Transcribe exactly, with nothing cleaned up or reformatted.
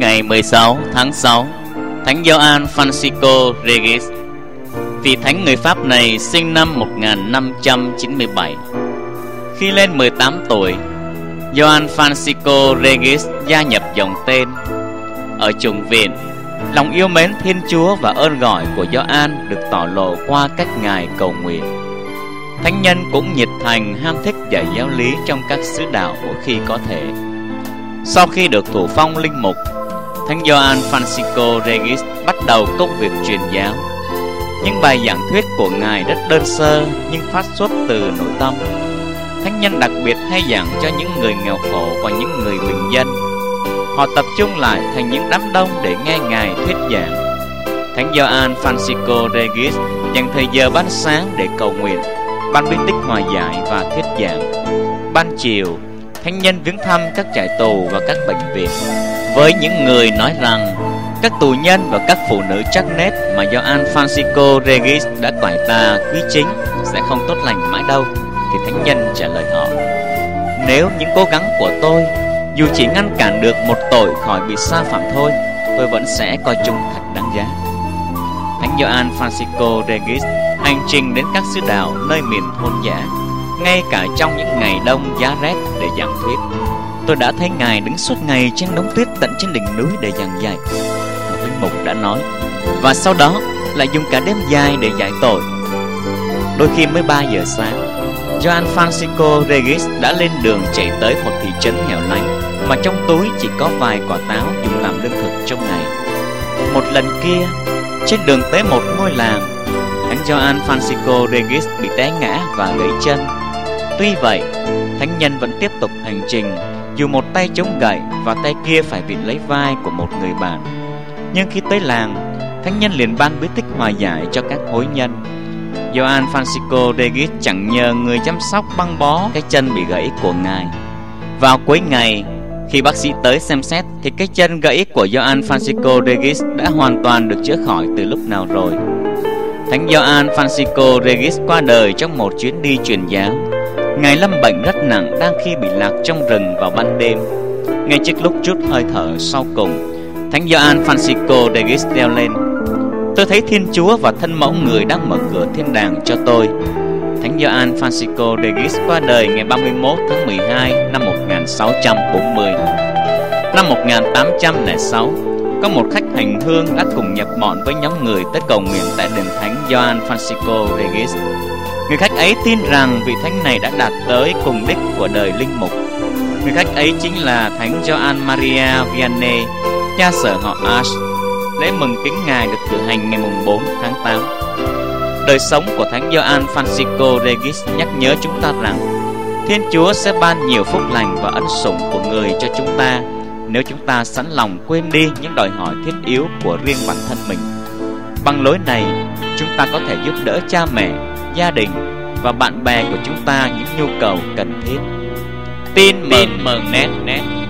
ngày mười sáu tháng sáu, Thánh Gioan Francisco Regis. Vị thánh người Pháp này sinh năm một nghìn năm trăm chín mươi bảy. Khi lên mười tám tuổi, Gioan Francisco Regis gia nhập dòng tên. Ở chủng viện, lòng yêu mến Thiên Chúa và ơn gọi của Gioan được tỏ lộ qua cách Ngài cầu nguyện. Thánh nhân cũng nhiệt thành ham thích dạy giáo lý trong các xứ đạo mỗi khi có thể. Sau khi được thụ phong linh mục, Thánh Gioan Francisco Regis bắt đầu công việc truyền giáo. Những bài giảng thuyết của Ngài rất đơn sơ nhưng phát xuất từ nội tâm. Thánh nhân đặc biệt hay giảng cho những người nghèo khổ và những người bình dân. Họ tập trung lại thành những đám đông để nghe Ngài thuyết giảng. Thánh Gioan Francisco Regis dành thời giờ ban sáng để cầu nguyện, ban bí tích hòa giải và thuyết giảng. Ban chiều, thánh nhân viếng thăm các trại tù và các bệnh viện, với những người nói rằng các tù nhân và các phụ nữ chắc nết mà Gioan Francisco Regis đã quải tà quý chính sẽ không tốt lành mãi đâu, thì thánh nhân trả lời họ: nếu những cố gắng của tôi dù chỉ ngăn cản được một tội khỏi bị sa phạm thôi, tôi vẫn sẽ coi chúng thật đáng giá. Thánh Gioan Francisco Regis hành trình đến các xứ đạo nơi miền thôn dã, ngay cả trong những ngày đông giá rét để giảng thuyết. Tôi đã thấy Ngài đứng suốt ngày trên đống tuyết tận trên đỉnh núi để giảng dạy, một linh mục đã nói, và sau đó lại dùng cả đêm dài để giải tội. Đôi khi mới ba giờ sáng, Gioan Francisco Regis đã lên đường chạy tới một thị trấn hẻo lánh mà trong túi chỉ có vài quả táo dùng làm lương thực trong ngày. Một lần kia, trên đường tới một ngôi làng, Thánh Gioan Francisco Regis bị té ngã và gãy chân. Tuy vậy, thánh nhân vẫn tiếp tục hành trình, dù một tay chống gậy và tay kia phải vịn lấy vai của một người bạn. Nhưng khi tới làng, thánh nhân liền ban bí tích hòa giải cho các hối nhân. Gioan Francisco Regis chẳng nhờ người chăm sóc băng bó cái chân bị gãy của Ngài. Vào cuối ngày, khi bác sĩ tới xem xét thì cái chân gãy của Gioan Francisco Regis đã hoàn toàn được chữa khỏi từ lúc nào rồi. Thánh Gioan Francisco Regis qua đời trong một chuyến đi truyền giáo. Ngài lâm bệnh rất nặng đang khi bị lạc trong rừng vào ban đêm. Ngay trước lúc trút hơi thở sau cùng, Thánh Gioan Francisco Regis reo lên: tôi thấy Thiên Chúa và thân mẫu người đang mở cửa thiên đàng cho tôi. Thánh Gioan Francisco Regis qua đời ngày ba mươi mốt tháng mười hai năm một nghìn sáu trăm bốn mươi. Năm một nghìn tám trăm lẻ sáu, có một khách hành hương đã cùng nhập bọn với nhóm người tới cầu nguyện tại đền Thánh Gioan Francisco Regis. Người khách ấy tin rằng vị thánh này đã đạt tới cùng đích của đời linh mục. Người khách ấy chính là Thánh Gioan Maria Vianney, cha sở họ Ash. Lễ mừng kính Ngài được cử hành ngày bốn tháng tám. Đời sống của Thánh Gioan Francisco Regis nhắc nhớ chúng ta rằng Thiên Chúa sẽ ban nhiều phúc lành và ân sủng của người cho chúng ta nếu chúng ta sẵn lòng quên đi những đòi hỏi thiết yếu của riêng bản thân mình. Bằng lối này, chúng ta có thể giúp đỡ cha mẹ, gia đình và bạn bè của chúng ta những nhu cầu cần thiết. Tin mừng mừng nét nét